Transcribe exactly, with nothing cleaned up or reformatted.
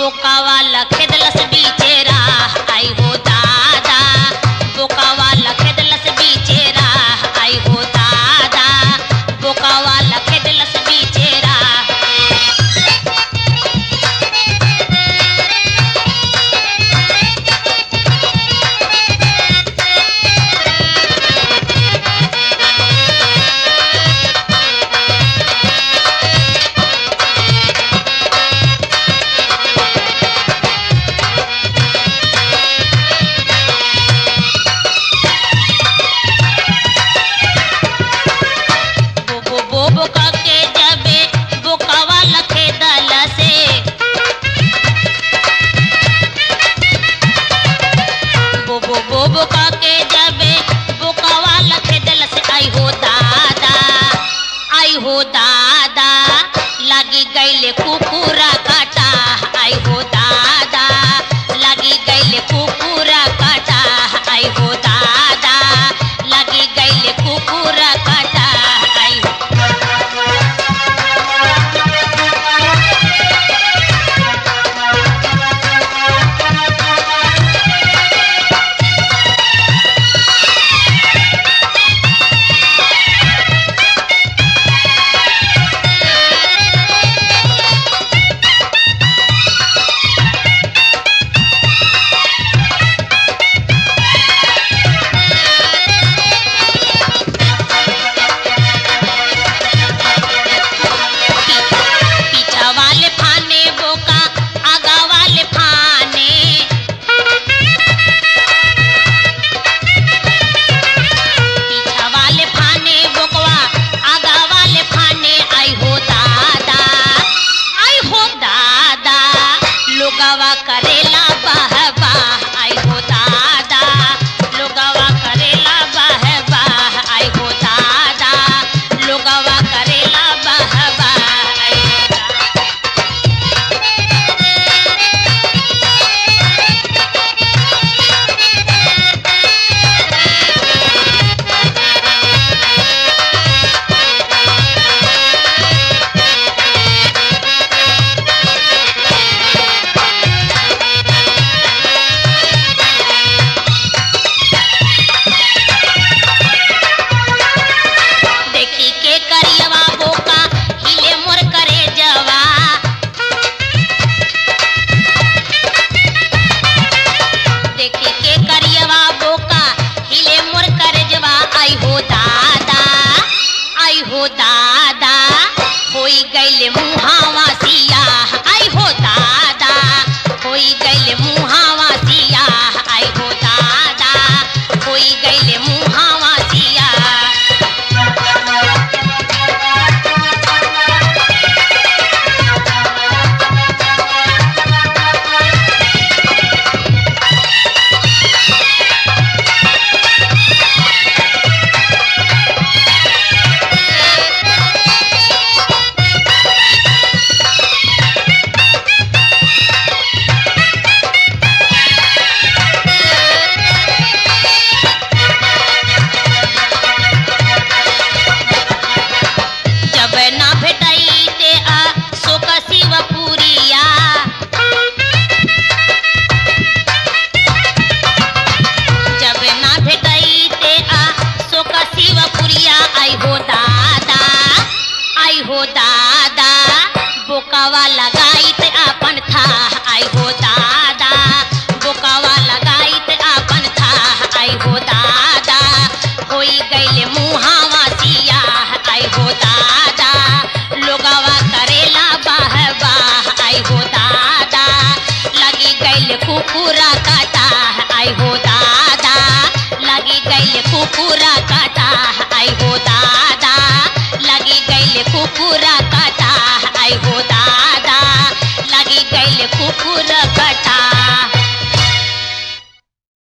बोकावाला खेदलस बीचेरा आई हो दादा बोकावाला खेदलस बीचेरा आई हो दादा बोकावाला खेदलस बीचेरा बोका के जबे बोकावाला खेदलसे बोबो बोका के जबे बोकावाला खेदलसे आई हो दादा आई हो दादा लगी गईले कुकुरा काटा आई हो दादा लगी गईले कुकुरा काटा आई हो दादा लगी गईले कुकुरा काटा आई लोगवा करेला बहबा आई हो दादा लोगवा करेला बहबा आई हो दादा लोगवा करेला बहबा आई हो करियवा बोका हिले मोर करे जवा देखे के करियवा बोका हिले मोर करे जवा आई हो दादा आई हो दादा होई गईले मुहावा सिया आई हो दादा होई गईले मुहावा सिया आई हो दादा होई गईले मुहावा सिया ना भेटाई ते आ सोका शिवा पुरिया जब ना भेटाई ते आ सोका शिवा पुरिया आई हो दादा आई हो दादा बोकावा लगाई ते अपन था आई हो दादा बोकावा लगाई ते अपन था आई हो दादा होई गईले मुहावा सिया आई हो दादा लोगवा करेला बहबा आई हो दादा लगी गईले कुकुरा काटा आई हो दादा लगी गईले कुकुरा काटा आई हो दादा लगी गईले कुकुरा काटा आई हो दादा लगी गईले कुकुरा